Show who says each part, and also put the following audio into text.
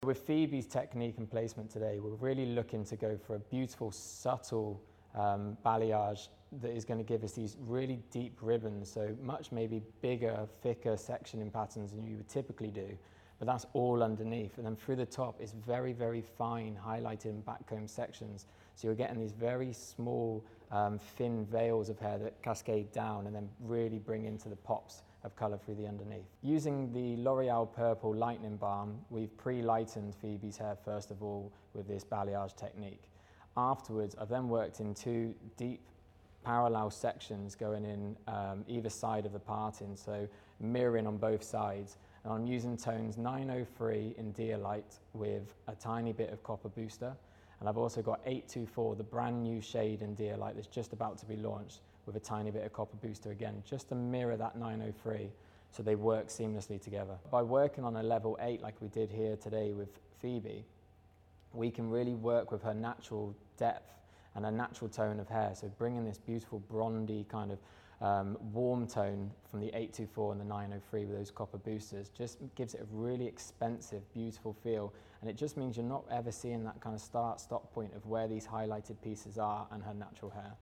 Speaker 1: with Phoebe's technique and placement today, we're really looking to go for a beautiful, subtle balayage that is going to give us these really deep ribbons, so much maybe bigger, thicker sectioning patterns than you would typically do, but that's all underneath. And then through the top, it's very, very fine highlighted and backcomb sections. So you're getting these very small, thin veils of hair that cascade down and then really bring into the pops of colour through the underneath. Using the L'Oreal Purple Lightening Balm, we've pre-lightened Phoebe's hair first of all with this balayage technique. Afterwards, I've then worked in two deep parallel sections going in either side of the parting, so mirroring on both sides. And I'm using tones 903 in Deolite with a tiny bit of Copper Booster. And I've also got 824, the brand new shade in Deolite that's just about to be launched, with a tiny bit of Copper Booster again, just to mirror that 903 so they work seamlessly together. By working on a level 8 like we did here today with Phoebe, we can really work with her natural depth and a natural tone of hair. So bringing this beautiful bronzy kind of warm tone from the 824 and the 903 with those Copper Boosters just gives it a really expensive, beautiful feel. And it just means you're not ever seeing that kind of start-stop point of where these highlighted pieces are and her natural hair.